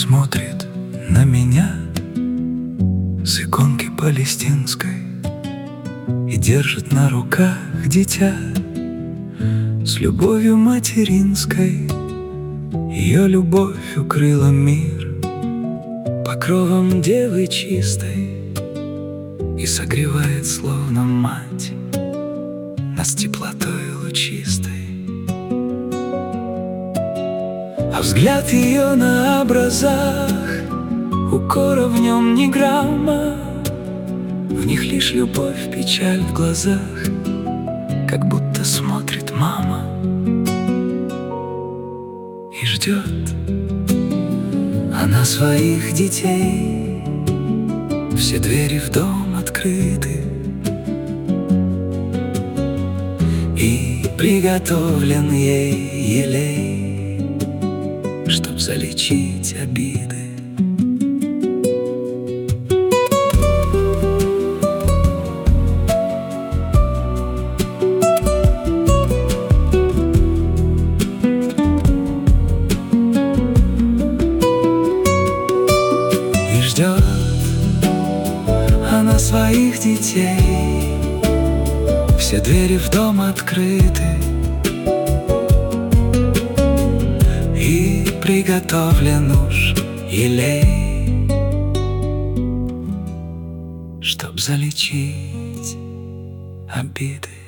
смотрит на меня с иконки палестинской и держит на руках дитя с любовью материнской. Ее любовь укрыла мир покровом девы чистой и согревает, словно мать, нас теплотой лучистой. А взгляд ее на образах, укора в нем ни грамма, в них лишь любовь, печаль в глазах, как будто смотрит мама и ждет она своих детей. Все двери в дом открыты, и приготовлен ей елей, чтоб залечить обиды. И ждет она своих детей. Все двери в дом открыты, и приготовлен уж елей, чтоб залечить обиды.